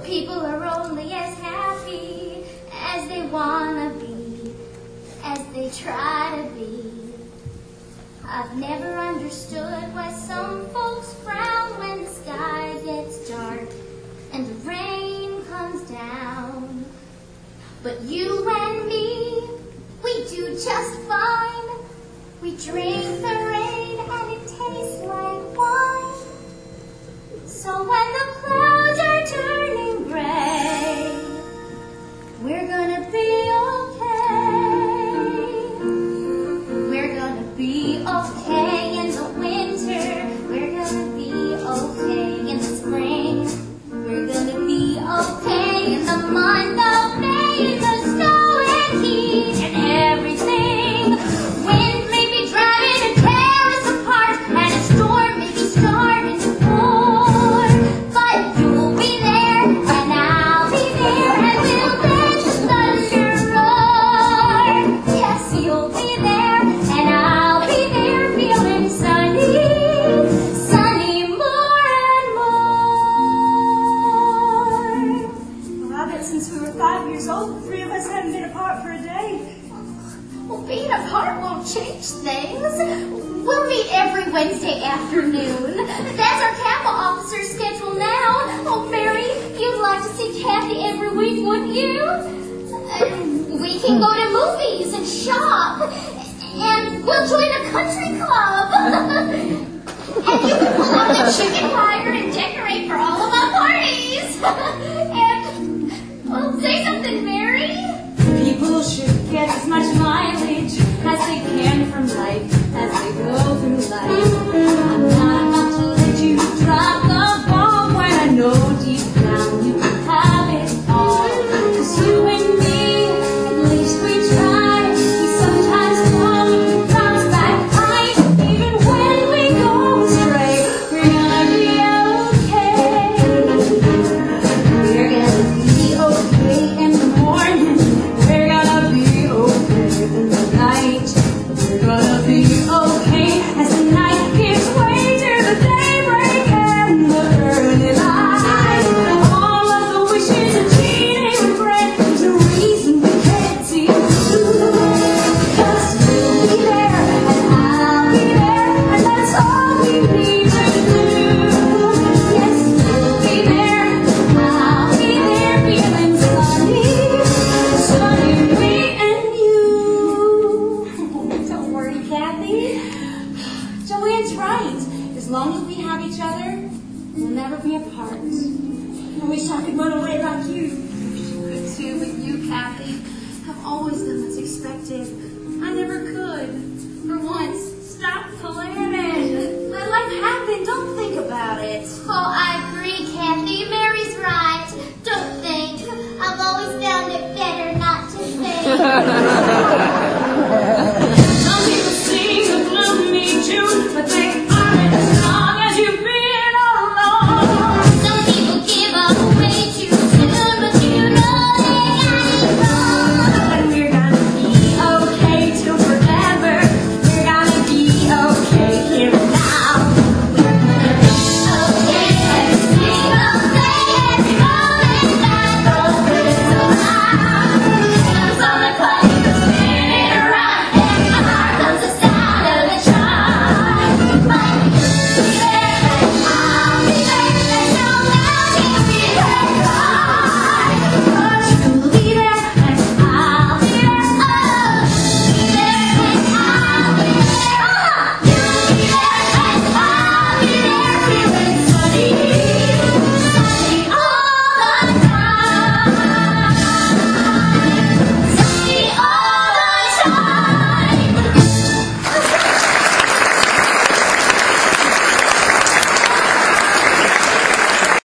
people are only as happy as they wanna be, as they try to be. I've never understood why some folks frown when the sky gets dark and the rain comes down. But you and me, we do just fine. We drink the rain and it tastes like wine. So when the clouds are turning gray, we're gonna be okay. We're gonna be okay in the winter. We're gonna be okay in the spring. We're gonna be okay in the month of May, in the snow and heat and everything. Wind may be driving and tear us apart, and a storm may be starting to pour. But you'll be there, and I'll be there, and we'll let the thunder roar. Yes, you'll be there, and I'll be there, feeling sunny, sunny more and more. Well, I bet since we were 5 years old, the three of us haven't been apart for a day. Well, being apart won't change things. We'll meet every Wednesday afternoon. That's our Kappa officer's schedule now. Oh, Mary, you'd like to see Kathy every week, wouldn't you? We can go to movies and shop. And we'll join a country club. And you can pull out the chicken fire and decorate for all of our parties. And, well, say something, Mary. People should get as much mileage as they can from life as they go through life. I'm not about to let you drop the ball when I know deep down you can have it all. 'Cause you and me, at least we try. We sometimes come and we promise back high. Even when we go astray, we're gonna be okay. We're gonna be okay in the morning. We're gonna be okay in the night. We're gonna be okay as the night gives way to the daybreak and the early light. All of the wishes and cheating regret, there's a reason we can't see through. 'Cause you'll be there and I'll be there, and that's all we need to do. Yes, you'll be there, I'll be there, feeling sunny, sunny, me and you. Don't worry, Kathy. Joanne's right. As long as we have each other, we'll never be apart. I wish I could run away like you. Could too, but you, Kathy, have always done what's expected. I never could. For once, stop planning. Let life happen. Don't think about it. Oh, I agree, Kathy. Mary's right. Don't think. I've always found it better not to think.